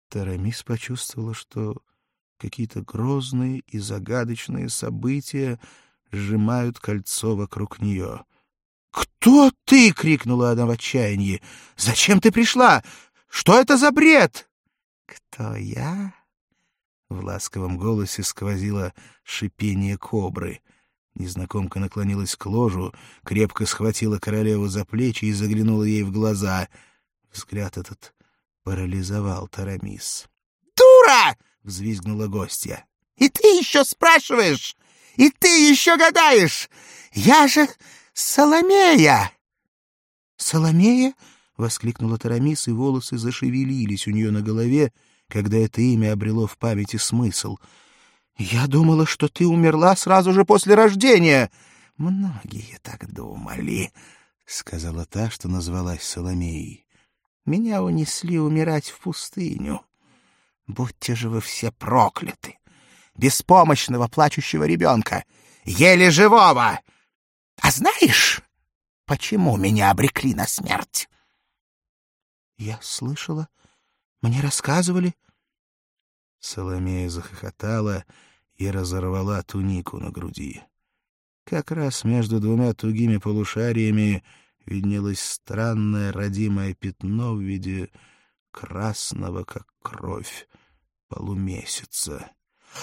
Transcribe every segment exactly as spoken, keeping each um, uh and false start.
Тарамис почувствовала, что какие-то грозные и загадочные события сжимают кольцо вокруг нее. «Кто ты?» — крикнула она в отчаянии. «Зачем ты пришла? Что это за бред?» «Кто я?» В ласковом голосе сквозило шипение кобры. Незнакомка наклонилась к ложу, крепко схватила королеву за плечи и заглянула ей в глаза. Взгляд этот парализовал Тарамис. «Дура!» — взвизгнула гостья. «И ты еще спрашиваешь? И ты еще гадаешь? Я же Соломея!» «Соломея?» — воскликнула Тарамис, и волосы зашевелились у нее на голове, когда это имя обрело в памяти смысл. «Я думала, что ты умерла сразу же после рождения». «Многие так думали», — сказала та, что назвалась Соломеей. «Меня унесли умирать в пустыню. Будьте же вы все прокляты! Беспомощного плачущего ребенка, еле живого! А знаешь, почему меня обрекли на смерть?» «Я слышала. Мне рассказывали». Соломея захохотала и разорвала тунику на груди. Как раз между двумя тугими полушариями виднелось странное родимое пятно в виде красного, как кровь, полумесяца.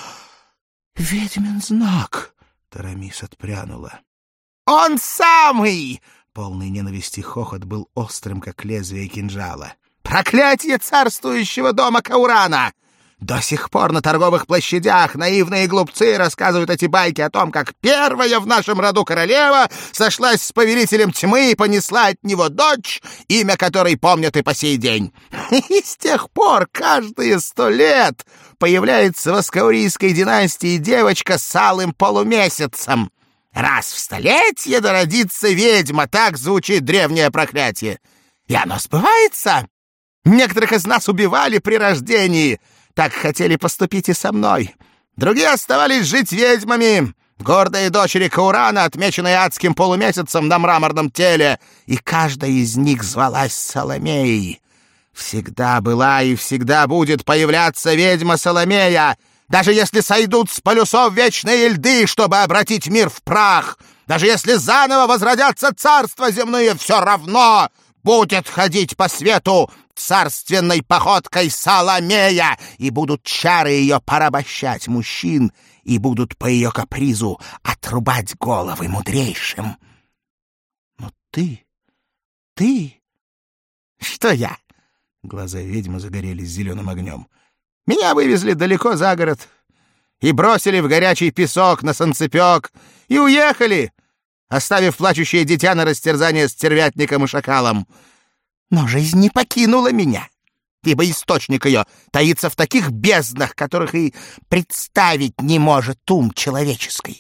«Ведьмин знак!» — Тарамис отпрянула. «Он самый!» — полный ненависти хохот был острым, как лезвие кинжала. «Проклятие царствующего дома Каурана! До сих пор на торговых площадях наивные глупцы рассказывают эти байки о том, как первая в нашем роду королева сошлась с повелителем тьмы и понесла от него дочь, имя которой помнят и по сей день. И с тех пор каждые сто лет появляется в аскаурийской династии девочка с алым полумесяцем. Раз в столетие да родится ведьма, так звучит древнее проклятие. И оно сбывается. Некоторых из нас убивали при рождении. Так хотели поступить и со мной. Другие оставались жить ведьмами. Гордые дочери Каурана, отмеченные адским полумесяцем на мраморном теле. И каждая из них звалась Соломеей. Всегда была и всегда будет появляться ведьма Соломея, даже если сойдут с полюсов вечные льды, чтобы обратить мир в прах. Даже если заново возродятся царства земные, все равно будет ходить по свету царственной походкой Соломея, и будут чары ее порабощать мужчин, и будут по ее капризу отрубать головы мудрейшим. Но ты, ты... Что я? Глаза ведьмы загорелись зеленым огнем. Меня вывезли далеко за город и бросили в горячий песок на санцепек, и уехали, оставив плачущее дитя на растерзание стервятником и шакалом. Но жизнь не покинула меня, ибо источник ее таится в таких безднах, которых и представить не может ум человеческий.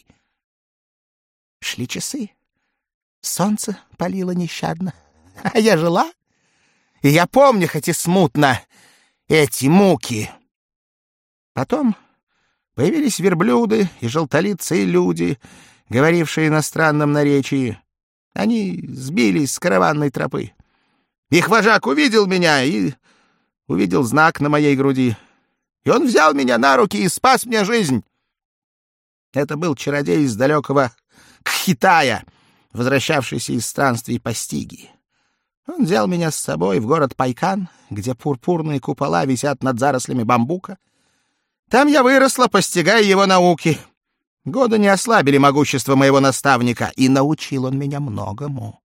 Шли часы, солнце палило нещадно, а я жила, и я помню, хоть и смутно, эти муки. Потом появились верблюды и желтолицые люди, говорившие на странном наречии. Они сбились с караванной тропы. Их вожак увидел меня и увидел знак на моей груди. И он взял меня на руки и спас мне жизнь. Это был чародей из далекого Кхитая, возвращавшийся из странствий по Стигии. Он взял меня с собой в город Пайкан, где пурпурные купола висят над зарослями бамбука. Там я выросла, постигая его науки. Годы не ослабили могущество моего наставника, и научил он меня многому.